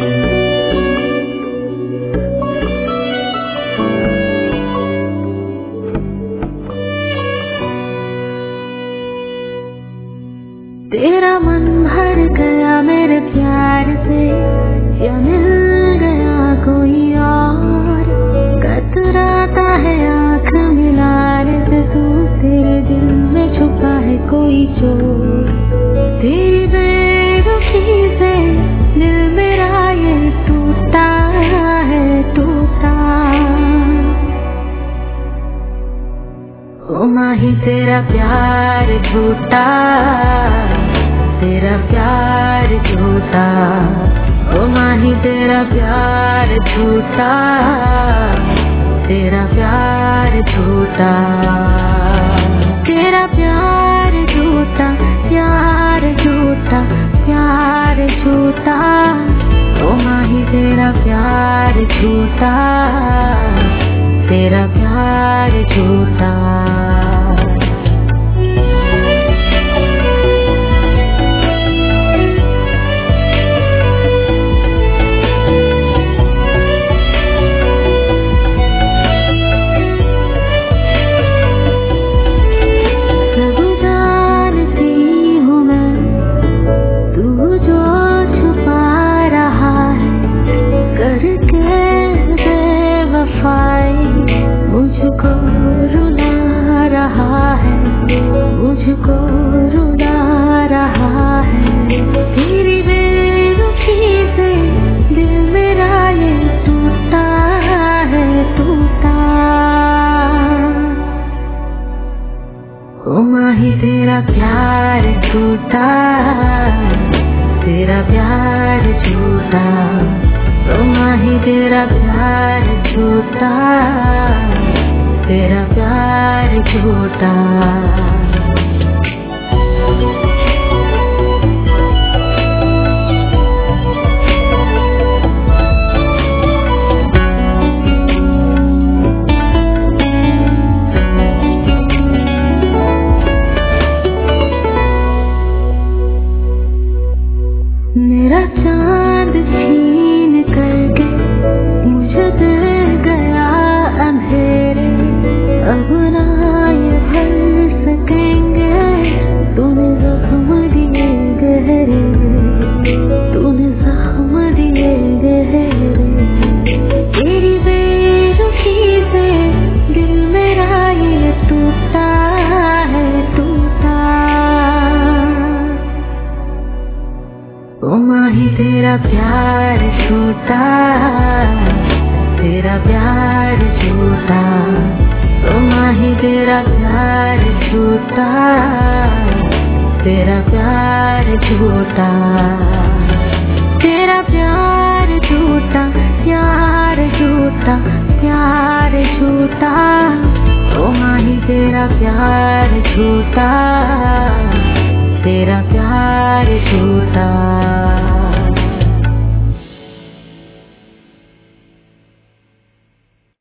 तेरा मन भर गया मेरे प्यार से, या मिल गया कोई और। कतराता है आँख मिलाने से तू, तेरे दिल में छुपा है कोई चोर। तेरी बेरुखी से दिल मेरा ये टूटा है टूटा। ओ माही तेरा प्यार झूठा, तेरा प्यार झूठा। ओ माही तेरा प्यार झूठा, तेरा प्यार झूठा। तेरा प्यार झूठा, प्यार झूठा, प्यार झूठा। ओ माही तेरा प्यार झूठा, तेरा प्यार झूठा। मुझको रुला रहा है, मुझको रुला रहा है। तेरी बेरुखी से दिल मेरा ये टूटा है टूटा। ओ माही तेरा प्यार झूठा, तेरा प्यार झूठा। ओ माही तेरा प्यार झूठा, तेरा प्यार झूठा। मेरा चांद छीन करके मुझे दे गया अंधेरे। अब ना ये भर सकेंगे, तूने जख्म दिए गहरे, तूने जख्म दिए गहरे। तेरी बेरुखी से दिल मेरा ये टूटा है टूटा। ओ माही तेरा प्यार झूठा, तेरा प्यार झूठा। ओ माही तेरा प्यार झूठा, तेरा प्यार झूठा। तेरा प्यार झूठा, प्यार झूठा, प्यार झूठा। ओ माही तेरा प्यार झूठा, तेरा प्यार झूठा।